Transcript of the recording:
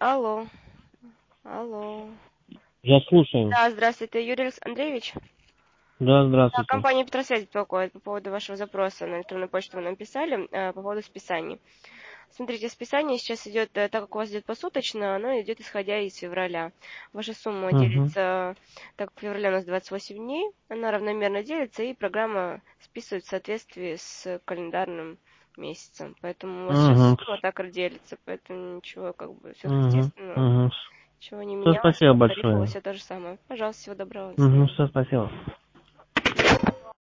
Алло. Алло. Я слушаю. Да, здравствуйте, Юрий Андреевич. Да, Да, здравствуйте. компания Петросвязь беспокоит по поводу вашего запроса на электронную почту вы нам писали по поводу списаний. Смотрите, списание сейчас идет, так как у вас идет посуточно, оно идет исходя из февраля. Ваша сумма Угу. делится, так как в феврале у нас 28 дней, она равномерно делится, и программа списывает в соответствии с календарным месяцем. Поэтому у вас сейчас Угу. сумма так и делится, поэтому ничего как бы Угу. сверхъестественного, Угу. ничего не Все, менялось, спасибо по тарифу у вас большое. все то же самое. Пожалуйста, всего доброго, до Угу, свидания. все, спасибо.